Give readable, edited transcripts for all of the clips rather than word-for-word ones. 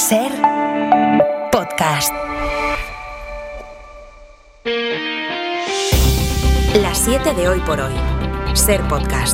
Ser Podcast. Las 7 de Hoy por Hoy. Ser Podcast.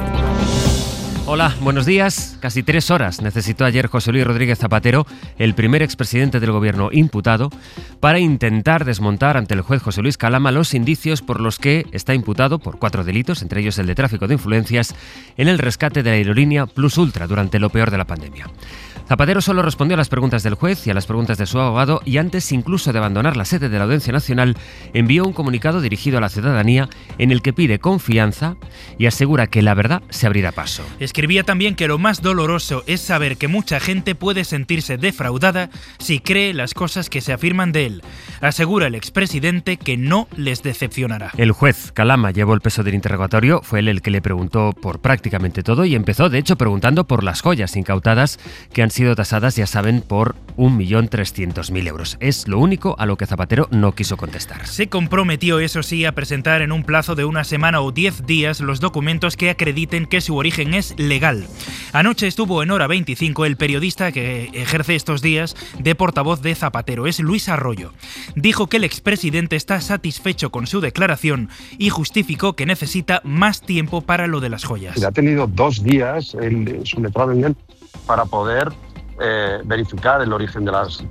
Hola, buenos días. Casi 3 horas necesitó ayer José Luis Rodríguez Zapatero, el primer expresidente del gobierno imputado, para intentar desmontar ante el juez José Luis Calama los indicios por los que está imputado por 4 delitos, entre ellos el de tráfico de influencias, en el rescate de la aerolínea Plus Ultra durante lo peor de la pandemia. Zapatero solo respondió a las preguntas del juez y a las preguntas de su abogado y antes incluso de abandonar la sede de la Audiencia Nacional envió un comunicado dirigido a la ciudadanía en el que pide confianza y asegura que la verdad se abrirá paso. Escribía también que lo más doloroso es saber que mucha gente puede sentirse defraudada si cree las cosas que se afirman de él. Asegura el expresidente que no les decepcionará. El juez Calama llevó el peso del interrogatorio, fue él el que le preguntó por prácticamente todo y empezó de hecho preguntando por las joyas incautadas que han sido tasadas, ya saben, por 1.300.000 euros. Es lo único a lo que Zapatero no quiso contestar. Se comprometió, eso sí, a presentar en un plazo de una semana o 10 días los documentos que acrediten que su origen es legal. Anoche estuvo en Hora 25 el periodista que ejerce estos días de portavoz de Zapatero, es Luis Arroyo. Dijo que el expresidente está satisfecho con su declaración y justificó que necesita más tiempo para lo de las joyas. Ha tenido 2 días su letrado en él para poder verificar el origen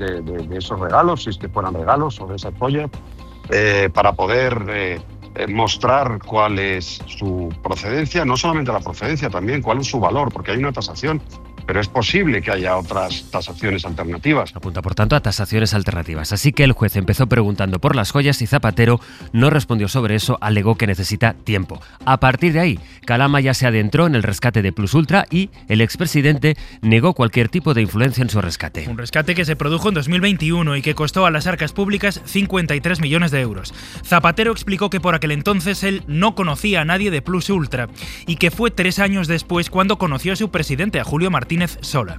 de esos regalos, si es que fueran regalos o de esas joyas, para poder mostrar cuál es su procedencia, no solamente la procedencia, también cuál es su valor, porque hay una tasación, pero es posible que haya otras tasaciones alternativas. Apunta, por tanto, a tasaciones alternativas. Así que el juez empezó preguntando por las joyas y Zapatero no respondió sobre eso, alegó que necesita tiempo. A partir de ahí, Calama ya se adentró en el rescate de Plus Ultra y el expresidente negó cualquier tipo de influencia en su rescate. Un rescate que se produjo en 2021 y que costó a las arcas públicas 53 millones de euros. Zapatero explicó que por aquel entonces él no conocía a nadie de Plus Ultra y que fue 3 años después cuando conoció a su presidente, a Julio Martínez Sola.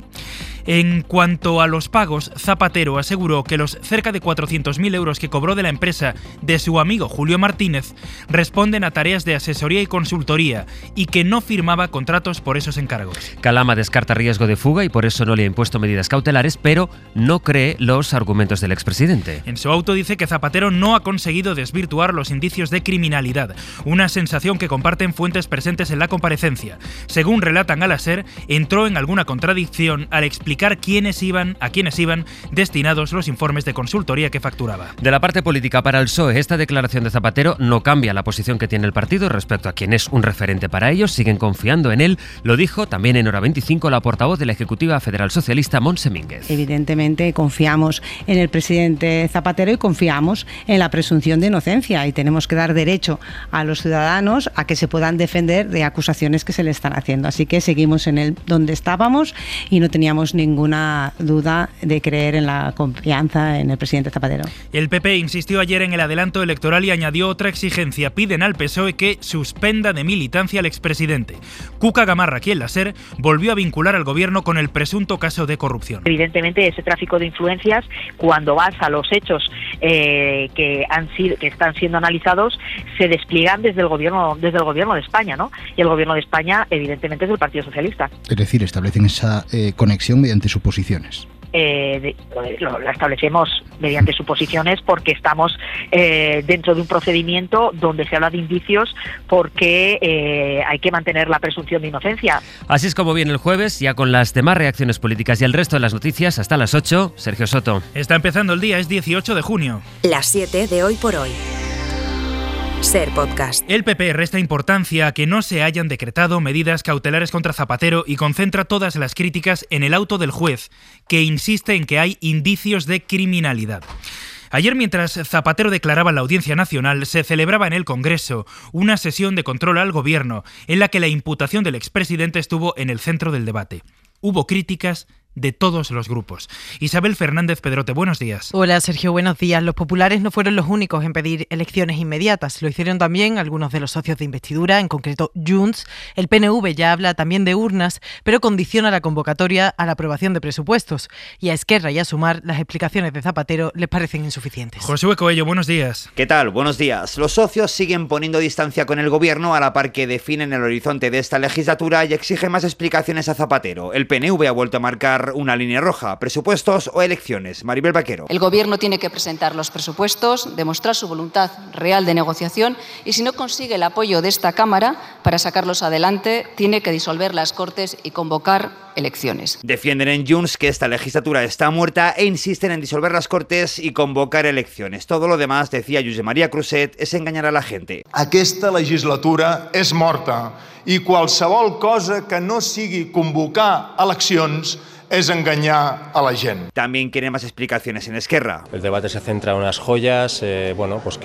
En cuanto a los pagos, Zapatero aseguró que los cerca de 400.000 euros que cobró de la empresa de su amigo Julio Martínez responden a tareas de asesoría y consultoría y que no firmaba contratos por esos encargos. Calama descarta riesgo de fuga y por eso no le ha impuesto medidas cautelares, pero no cree los argumentos del expresidente. En su auto dice que Zapatero no ha conseguido desvirtuar los indicios de criminalidad, una sensación que comparten fuentes presentes en la comparecencia. Según relatan a la SER, entró en alguna contradicción al explicar a quiénes iban destinados los informes de consultoría que facturaba. De la parte política para el PSOE, esta declaración de Zapatero no cambia la posición que tiene el partido respecto a quien es un referente para ellos, siguen confiando en él, lo dijo también en Hora 25 la portavoz de la Ejecutiva Federal Socialista, Montse Mínguez. Evidentemente confiamos en el presidente Zapatero y confiamos en la presunción de inocencia y tenemos que dar derecho a los ciudadanos a que se puedan defender de acusaciones que se le están haciendo. Así que seguimos en el donde estábamos y no teníamos ninguna duda de creer en la confianza en el presidente Zapatero. El PP insistió ayer en el adelanto electoral y añadió otra exigencia. Piden al PSOE que suspenda de militancia al expresidente. Cuca Gamarra, aquí en la SER, volvió a vincular al gobierno con el presunto caso de corrupción. Evidentemente ese tráfico de influencias, cuando vas a los hechos que están siendo analizados, se despliegan desde el gobierno de España, ¿no? Y el gobierno de España evidentemente es del Partido Socialista. Es decir, establecen esa conexión mediante suposiciones. La establecemos mediante suposiciones porque estamos dentro de un procedimiento donde se habla de indicios porque hay que mantener la presunción de inocencia. Así es como viene el jueves, ya con las demás reacciones políticas y el resto de las noticias hasta las 8. Sergio Soto. Está empezando el día, es 18 de junio. Las 7 de Hoy por Hoy. Ser Podcast. El PP resta importancia a que no se hayan decretado medidas cautelares contra Zapatero y concentra todas las críticas en el auto del juez, que insiste en que hay indicios de criminalidad. Ayer, mientras Zapatero declaraba en la Audiencia Nacional, se celebraba en el Congreso una sesión de control al Gobierno en la que la imputación del expresidente estuvo en el centro del debate. Hubo críticas de todos los grupos. Isabel Fernández Pedrote, buenos días. Hola Sergio, buenos días. Los populares no fueron los únicos en pedir elecciones inmediatas. Lo hicieron también algunos de los socios de investidura, en concreto Junts. El PNV ya habla también de urnas, pero condiciona la convocatoria a la aprobación de presupuestos. Y a Esquerra y a Sumar, las explicaciones de Zapatero les parecen insuficientes. Josué Coello, buenos días. ¿Qué tal? Buenos días. Los socios siguen poniendo distancia con el gobierno a la par que definen el horizonte de esta legislatura y exigen más explicaciones a Zapatero. El PNV ha vuelto a marcar cruzar una línea roja, presupuestos o elecciones. Maribel Vaquero. El Gobierno tiene que presentar los presupuestos, demostrar su voluntad real de negociación y si no consigue el apoyo de esta Cámara para sacarlos adelante, tiene que disolver las Cortes y convocar elecciones. Defienden en Junts que esta legislatura está muerta e insisten en disolver las Cortes y convocar elecciones. Todo lo demás, decía Josep María Cruzet, es engañar a la gente. Aquesta legislatura és morta i qualsevol cosa que no sigui convocar eleccions es engañar a la gente. También quieren más explicaciones en Esquerra. El debate se centra en unas joyas, pues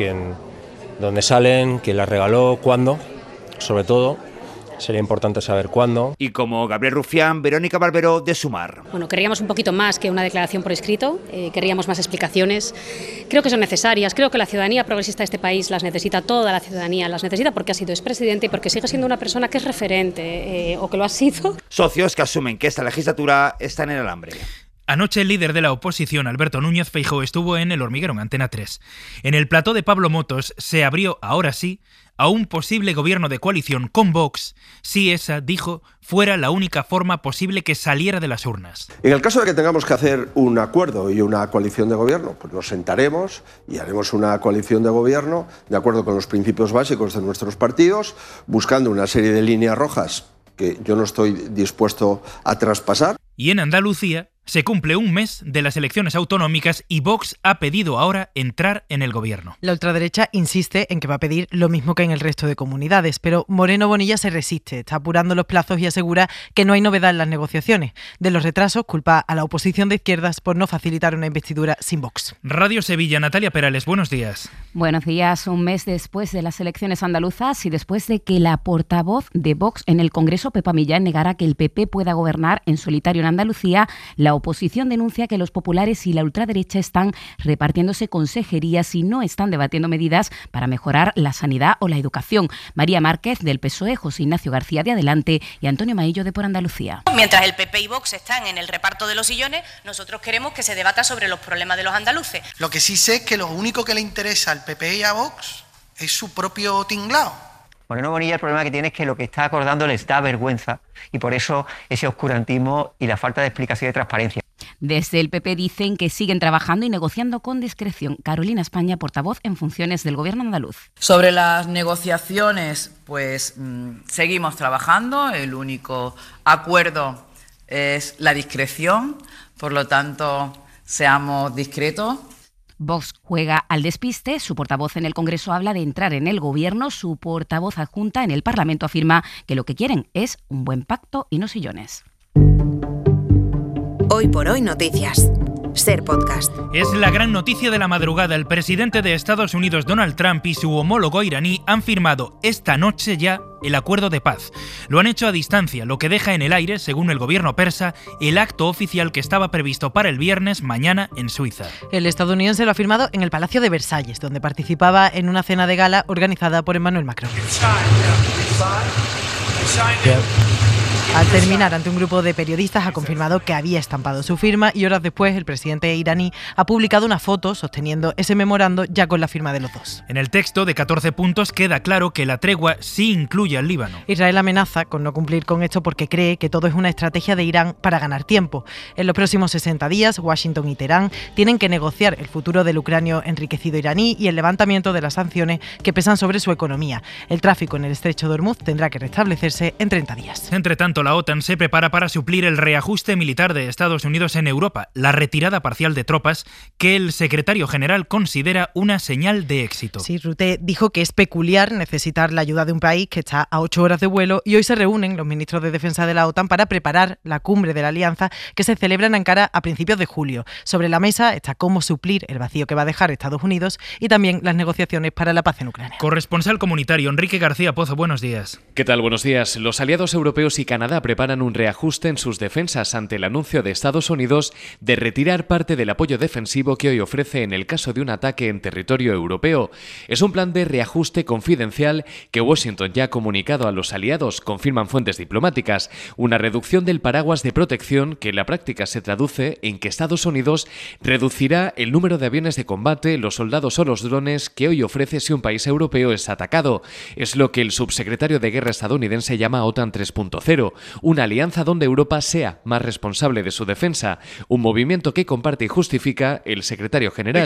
dónde salen, quién las regaló, cuándo, sobre todo. Sería importante saber cuándo. Y como Gabriel Rufián, Verónica Barberó de Sumar. Bueno, querríamos un poquito más que una declaración por escrito, querríamos más explicaciones. Creo que son necesarias, creo que la ciudadanía progresista de este país las necesita, toda la ciudadanía las necesita porque ha sido expresidente y porque sigue siendo una persona que es referente o que lo ha sido. Socios que asumen que esta legislatura está en el alambre. Anoche el líder de la oposición, Alberto Núñez Feijóo, estuvo en El Hormiguero, en Antena 3. En el plató de Pablo Motos se abrió, ahora sí, a un posible gobierno de coalición con Vox, si esa, dijo, fuera la única forma posible que saliera de las urnas. En el caso de que tengamos que hacer un acuerdo y una coalición de gobierno, pues nos sentaremos y haremos una coalición de gobierno de acuerdo con los principios básicos de nuestros partidos, buscando una serie de líneas rojas que yo no estoy dispuesto a traspasar. Y en Andalucía se cumple un mes de las elecciones autonómicas y Vox ha pedido ahora entrar en el gobierno. La ultraderecha insiste en que va a pedir lo mismo que en el resto de comunidades, pero Moreno Bonilla se resiste, está apurando los plazos y asegura que no hay novedad en las negociaciones. De los retrasos culpa a la oposición de izquierdas por no facilitar una investidura sin Vox. Radio Sevilla, Natalia Perales, buenos días. Buenos días. Un mes después de las elecciones andaluzas y después de que la portavoz de Vox en el Congreso, Pepa Millán, negara que el PP pueda gobernar en solitario en Andalucía, la oposición denuncia que los populares y la ultraderecha están repartiéndose consejerías y no están debatiendo medidas para mejorar la sanidad o la educación. María Márquez, del PSOE, José Ignacio García, de Adelante, y Antonio Maillo, de Por Andalucía. Mientras el PP y Vox están en el reparto de los sillones, nosotros queremos que se debata sobre los problemas de los andaluces. Lo que sí sé es que lo único que le interesa al PP y a Vox es su propio tinglao. Moreno Bonilla, el problema que tiene es que lo que está acordando les da vergüenza y por eso ese oscurantismo y la falta de explicación y de transparencia. Desde el PP dicen que siguen trabajando y negociando con discreción. Carolina España, portavoz en funciones del Gobierno andaluz. Sobre las negociaciones, pues seguimos trabajando. El único acuerdo es la discreción, por lo tanto, seamos discretos. Vox juega al despiste. Su portavoz en el Congreso habla de entrar en el Gobierno. Su portavoz adjunta en el Parlamento afirma que lo que quieren es un buen pacto y no sillones. Hoy por hoy noticias. Ser Podcast. Es la gran noticia de la madrugada. El presidente de Estados Unidos, Donald Trump, y su homólogo iraní han firmado esta noche ya el acuerdo de paz. Lo han hecho a distancia, lo que deja en el aire, según el gobierno persa, el acto oficial que estaba previsto para el viernes mañana en Suiza. El estadounidense lo ha firmado en el Palacio de Versalles, donde participaba en una cena de gala organizada por Emmanuel Macron. Al terminar ante un grupo de periodistas ha confirmado que había estampado su firma y horas después el presidente iraní ha publicado una foto sosteniendo ese memorando ya con la firma de los dos. En el texto de 14 puntos queda claro que la tregua sí incluye al Líbano. Israel amenaza con no cumplir con esto porque cree que todo es una estrategia de Irán para ganar tiempo. En los próximos 60 días, Washington y Teherán tienen que negociar el futuro del ucranio enriquecido iraní y el levantamiento de las sanciones que pesan sobre su economía. El tráfico en el estrecho de Hormuz tendrá que restablecerse en 30 días. Entre tanto, la OTAN se prepara para suplir el reajuste militar de Estados Unidos en Europa, la retirada parcial de tropas que el secretario general considera una señal de éxito. Sí, Rutte dijo que es peculiar necesitar la ayuda de un país que está a 8 horas de vuelo y hoy se reúnen los ministros de defensa de la OTAN para preparar la cumbre de la alianza que se celebra en Ankara a principios de julio. Sobre la mesa está cómo suplir el vacío que va a dejar Estados Unidos y también las negociaciones para la paz en Ucrania. Corresponsal comunitario Enrique García Pozo, buenos días. ¿Qué tal? Buenos días. Los aliados europeos y Canadá preparan un reajuste en sus defensas ante el anuncio de Estados Unidos de retirar parte del apoyo defensivo que hoy ofrece en el caso de un ataque en territorio europeo. Es un plan de reajuste confidencial que Washington ya ha comunicado a los aliados, confirman fuentes diplomáticas. Una reducción del paraguas de protección que en la práctica se traduce en que Estados Unidos reducirá el número de aviones de combate, los soldados o los drones que hoy ofrece si un país europeo es atacado. Es lo que el subsecretario de Guerra estadounidense llama OTAN 3.0. Europeo, una alianza donde Europa sea más responsable de su defensa, un movimiento que comparte y justifica el secretario general,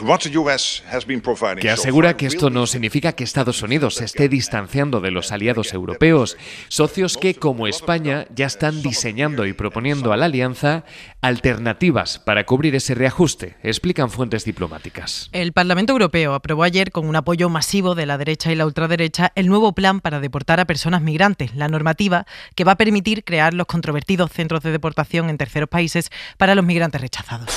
que asegura que esto no significa que Estados Unidos se esté distanciando de los aliados europeos, socios que, como España, ya están diseñando y proponiendo a la alianza alternativas para cubrir ese reajuste, explican fuentes diplomáticas. El Parlamento Europeo aprobó ayer, con un apoyo masivo de la derecha y la ultraderecha, el nuevo plan para deportar a personas migrantes, la normativa que va a permitir crear los controvertidos centros de deportación en terceros países para los migrantes rechazados.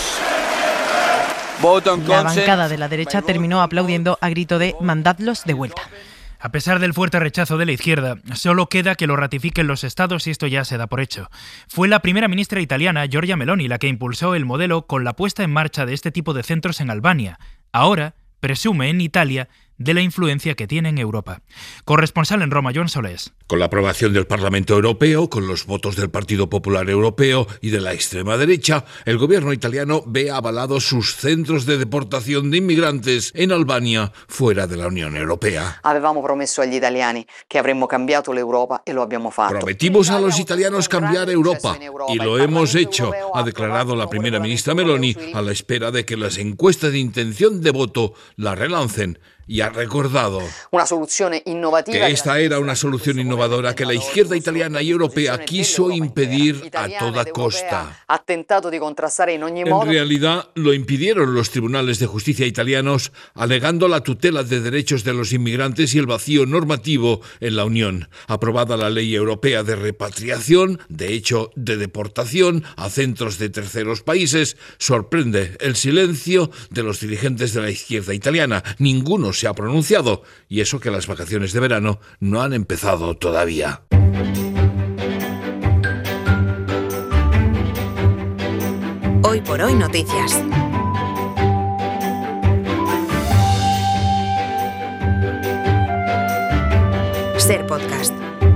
La bancada de la derecha terminó aplaudiendo a grito de «mandadlos de vuelta». A pesar del fuerte rechazo de la izquierda, solo queda que lo ratifiquen los estados y esto ya se da por hecho. Fue la primera ministra italiana, Giorgia Meloni, la que impulsó el modelo con la puesta en marcha de este tipo de centros en Albania. Ahora presume en Italia de la influencia que tiene en Europa. Corresponsal en Roma, Joan Solés. Con la aprobación del Parlamento Europeo, con los votos del Partido Popular Europeo y de la extrema derecha, el gobierno italiano ve avalados sus centros de deportación de inmigrantes en Albania, fuera de la Unión Europea. Avevamo promesso agli italiani che avremmo cambiato l'Europa e lo abbiamo fatto. Prometimos a los italianos cambiar Europa y lo hemos hecho, ha declarado la primera ministra Meloni, a la espera de que las encuestas de intención de voto la relancen. Y ha recordado que esta era una solución innovadora que la izquierda italiana y europea quiso impedir a toda costa. En realidad, lo impidieron los tribunales de justicia italianos, alegando la tutela de derechos de los inmigrantes y el vacío normativo en la Unión. Aprobada la ley europea de repatriación, de hecho de deportación a centros de terceros países, sorprende el silencio de los dirigentes de la izquierda italiana. Ninguno se ha pronunciado, y eso que las vacaciones de verano no han empezado todavía. Hoy por hoy noticias. Ser podcast.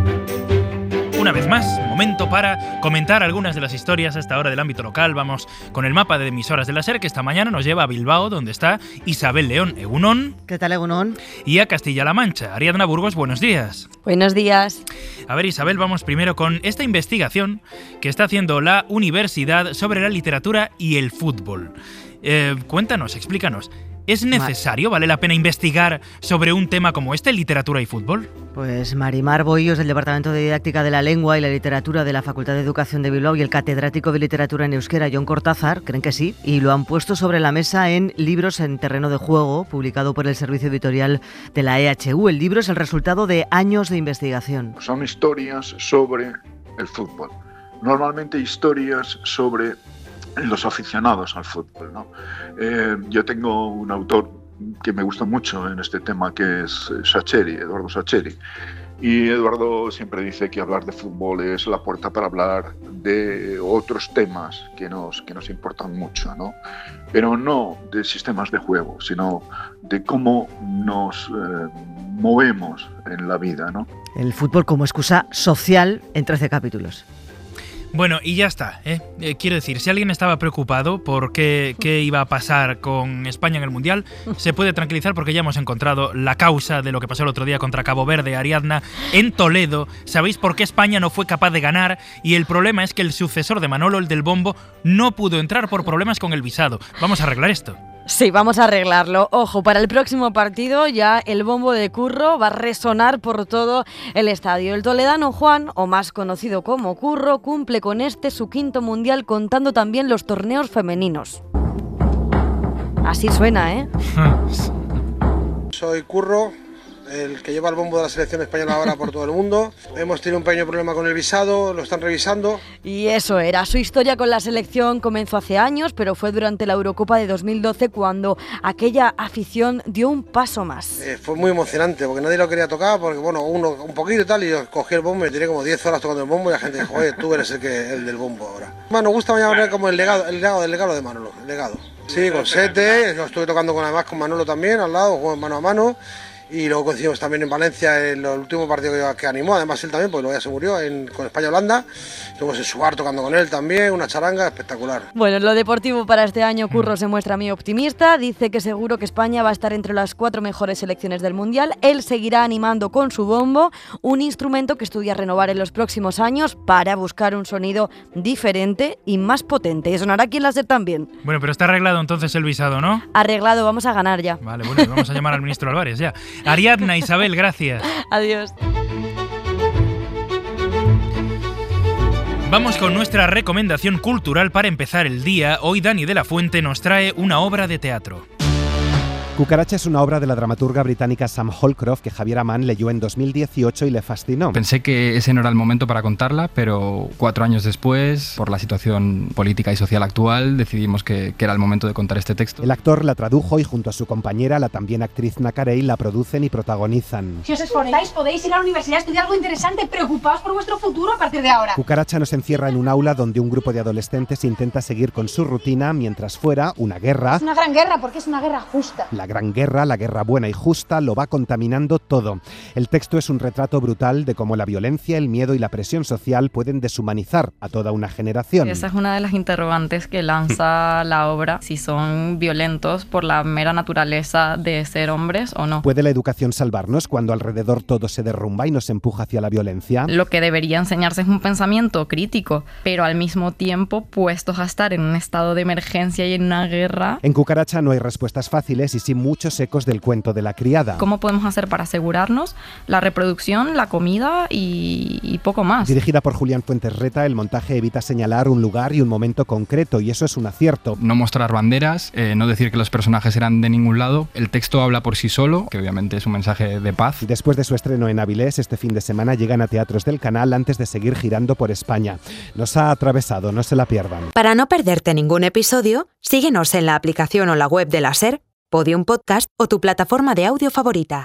Una vez más, momento para comentar algunas de las historias hasta ahora del ámbito local. Vamos con el mapa de emisoras de la SER, que esta mañana nos lleva a Bilbao, donde está Isabel León. Egunon. ¿Qué tal, Egunon? Y a Castilla-La Mancha. Ariadna Burgos, buenos días. Buenos días. A ver, Isabel, vamos primero con esta investigación que está haciendo la universidad sobre la literatura y el fútbol. Cuéntanos, explícanos. ¿Es necesario, vale la pena investigar sobre un tema como este, literatura y fútbol? Pues Marimar Bohillos, del Departamento de Didáctica de la Lengua y la Literatura de la Facultad de Educación de Bilbao, y el catedrático de Literatura en Euskera, Jon Cortázar, creen que sí, y lo han puesto sobre la mesa en Libros en terreno de juego, publicado por el Servicio Editorial de la EHU. El libro es el resultado de años de investigación. Son historias sobre el fútbol, normalmente historias sobre los aficionados al fútbol, ¿no? Yo tengo un autor que me gusta mucho en este tema, que es Sacheri, Eduardo Sacheri. Y Eduardo siempre dice que hablar de fútbol es la puerta para hablar de otros temas que nos importan mucho, ¿no? Pero no de sistemas de juego, sino de cómo nos movemos en la vida, ¿no? El fútbol como excusa social en 13 capítulos. Bueno, y ya está, ¿eh? Quiero decir, si alguien estaba preocupado por qué iba a pasar con España en el Mundial, se puede tranquilizar porque ya hemos encontrado la causa de lo que pasó el otro día contra Cabo Verde, Ariadna, en Toledo. ¿Sabéis por qué España no fue capaz de ganar? Y el problema es que el sucesor de Manolo, el del bombo, no pudo entrar por problemas con el visado. Vamos a arreglar esto. Sí, vamos a arreglarlo. Ojo, para el próximo partido ya el bombo de Curro va a resonar por todo el estadio. El toledano Juan, o más conocido como Curro, cumple con su quinto mundial, contando también los torneos femeninos. Así suena, ¿eh? Soy Curro, el que lleva el bombo de la selección española ahora por todo el mundo. Hemos tenido un pequeño problema con el visado, lo están revisando. Y eso era. Su historia con la selección comenzó hace años, pero fue durante la Eurocopa de 2012 cuando aquella afición dio un paso más. Fue muy emocionante porque nadie lo quería tocar, porque bueno, uno un poquito y tal, y yo cogí el bombo y tiré como 10 horas tocando el bombo y la gente dijo, oye, tú eres el del bombo ahora. Bueno, nos gusta llamar como el legado de Manolo, el legado. Sí, con Sete, lo estuve tocando además con Manolo también al lado, jugamos mano a mano. Y luego coincidimos también en Valencia en el último partido que animó, además él también, porque luego ya se murió con España-Holanda. Estuvimos en su bar tocando con él también, una charanga espectacular. Bueno, lo deportivo para este año, Curro se muestra muy optimista, dice que seguro que España va a estar entre las 4 mejores selecciones del Mundial. Él seguirá animando con su bombo, un instrumento que estudia renovar en los próximos años para buscar un sonido diferente y más potente. Y sonará aquí en la SER también. Bueno, pero está arreglado entonces el visado, ¿no? Arreglado, vamos a ganar ya. Vale, bueno, vamos a llamar al ministro Álvarez ya. Ariadna, Isabel, gracias. Adiós. Vamos con nuestra recomendación cultural para empezar el día. Hoy Dani de la Fuente nos trae una obra de teatro. Cucaracha es una obra de la dramaturga británica Sam Holcroft que Javier Amán leyó en 2018 y le fascinó. Pensé que ese no era el momento para contarla, pero 4 años después, por la situación política y social actual, decidimos que era el momento de contar este texto. El actor la tradujo y junto a su compañera, la también actriz Nacarey, la producen y protagonizan. Si os esforzáis, podéis ir a la universidad a estudiar algo interesante. Preocupaos por vuestro futuro a partir de ahora. Cucaracha nos encierra en un aula donde un grupo de adolescentes intenta seguir con su rutina mientras fuera una guerra. Es una gran guerra porque es una guerra justa. La gran guerra, la guerra buena y justa, lo va contaminando todo. El texto es un retrato brutal de cómo la violencia, el miedo y la presión social pueden deshumanizar a toda una generación. Esa es una de las interrogantes que lanza la obra, si son violentos por la mera naturaleza de ser hombres o no. ¿Puede la educación salvarnos cuando alrededor todo se derrumba y nos empuja hacia la violencia? Lo que debería enseñarse es un pensamiento crítico, pero al mismo tiempo puestos a estar en un estado de emergencia y en una guerra. En Cucaracha no hay respuestas fáciles y sí muchos ecos del cuento de la criada. ¿Cómo podemos hacer para asegurarnos la reproducción, la comida y poco más? Dirigida por Julián Fuentes Reta, el montaje evita señalar un lugar y un momento concreto, y eso es un acierto. No mostrar banderas, no decir que los personajes eran de ningún lado. El texto habla por sí solo, que obviamente es un mensaje de paz. Y después de su estreno en Avilés, este fin de semana llegan a teatros del canal antes de seguir girando por España. Nos ha atravesado, no se la pierdan. Para no perderte ningún episodio, síguenos en la aplicación o la web de la SER, Podium Podcast o tu plataforma de audio favorita.